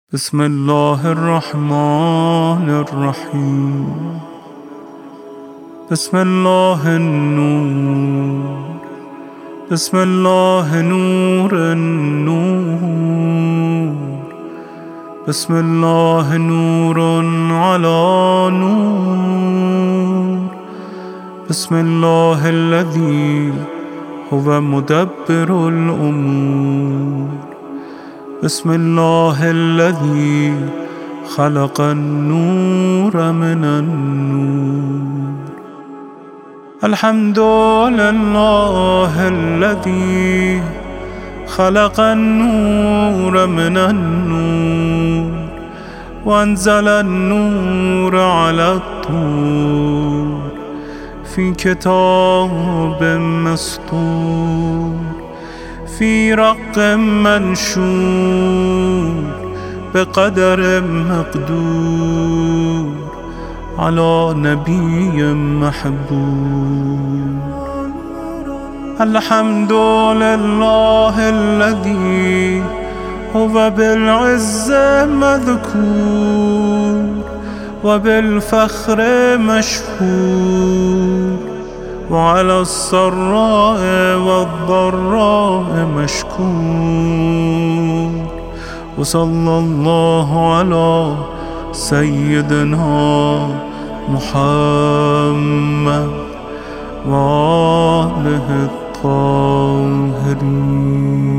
بسم الله الرحمن الرحیم. بسم الله النور، بسم الله نور النور، بسم الله نور على نور، بسم الله الذي هو مدبر الأمور، بسم الله الذي خلق النور من النور. الحمد لله الذي خلق النور من النور وأنزل النور على الطور في كتاب مسطور في رق منشور بقدر مقدور على نبي محبوب. الحمد لله الذي هو بالعز مذكور وبالفخر مشهور وعلى السراء والضراء مشكور. وصلى الله على سيدنا محمد وآله الطاهرين.